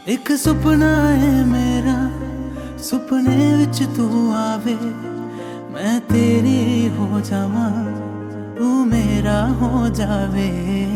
एक सुपना है मेरा, सुपने विच तू आवे, मैं तेरी हो जावां, तू मेरा हो जावे।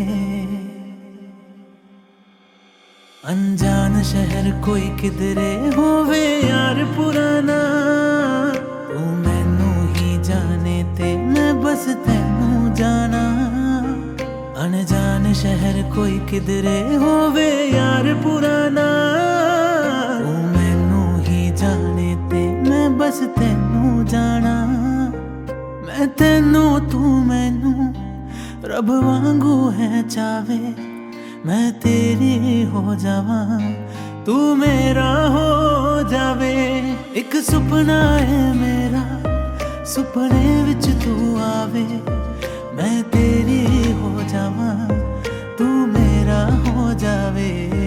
अनजान शहर कोई किधरे होवे यार पुराना, तू मैनू ही जाने ते मैं बस तैनू जाना। अनजान शहर कोई किधरे होवे यार पुराना, तू मैनू ही जाने ते मैं बस तैनू जाना। मैं तैनू तू मैनू रब वांगू है चावे, मैं तेरी हो जावां, तू मेरा हो जावे। एक सुपना है मेरा, सुपने विच तू आवे, मैं तेरी हो जावां, तू मेरा हो जावे।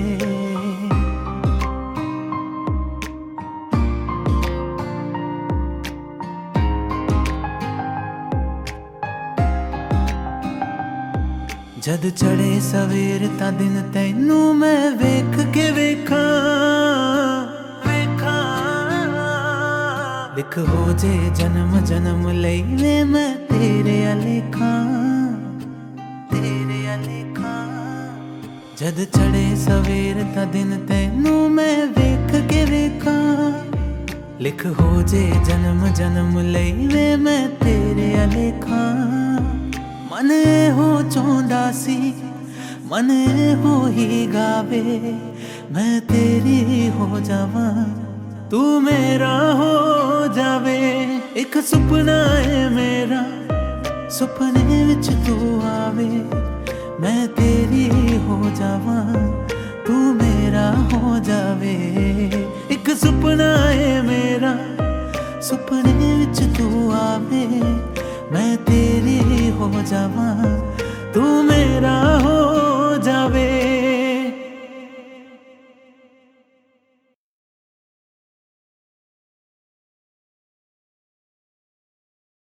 जद चढ़े सवेर ता दिन तैनू मैं वेख के वेखां, लिख हो जे जन्म जन्म लई वे मैं तेरे अलेखां, तेरे अलेखां। जद चढ़े सवेर ता दिन तैनू मैं वेख के वेखां, लिख हो जे जन्म जन्म लई वे मैं तेरे अलेखां। मन हो चाहुंदा सी, मन हो ही गावे, मैं तेरी हो जावां, तू मेरा हो जावे। एक सुपना है मेरा, सुपने विच तू आवे, मैं तेरी हो जावां, तू मेरा हो जावे। एक सुपना है मेरा, सुपने विच तू आवे, मैं तेरी हो जावां, तू मेरा हो